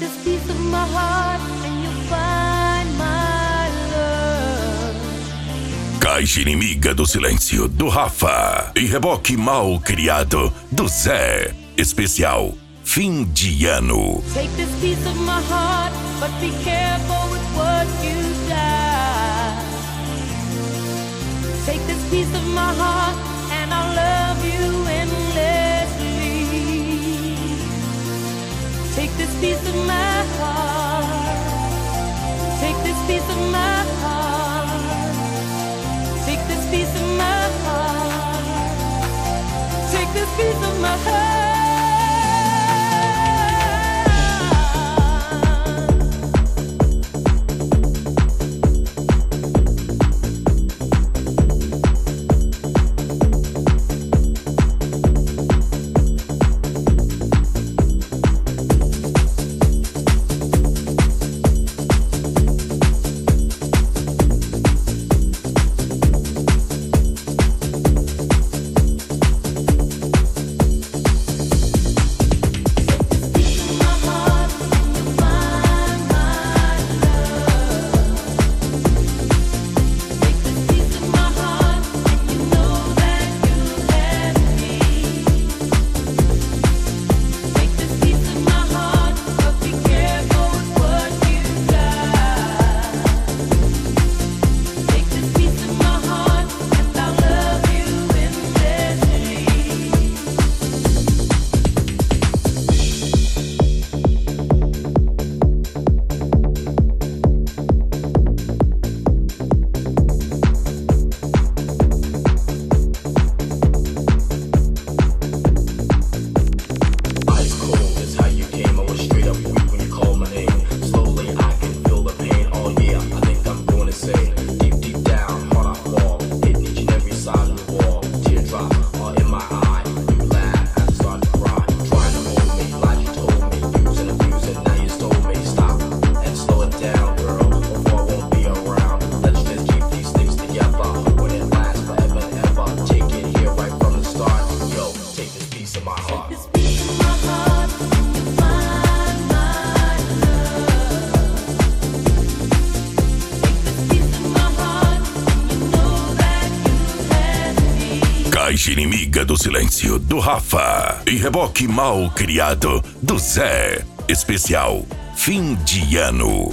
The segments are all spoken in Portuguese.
this piece of my heart and you'll find my love. Caixa Inimiga do Silêncio, do Rafa. E Reboque Mal Criado, do Zé. Especial Fim de Ano. Take this piece of my heart, but be careful with what you die. Take this piece of my heart and I'll love you endlessly. Take this piece of my heart. Take this piece of my heart. Take this piece of my heart. Take this piece of my heart. Caixa Inimiga do Silêncio, do Rafa. E Reboque Mal Criado, do Zé. Especial Fim de Ano.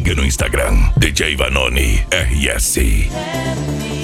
siga no Instagram, DJ Vanoni RS.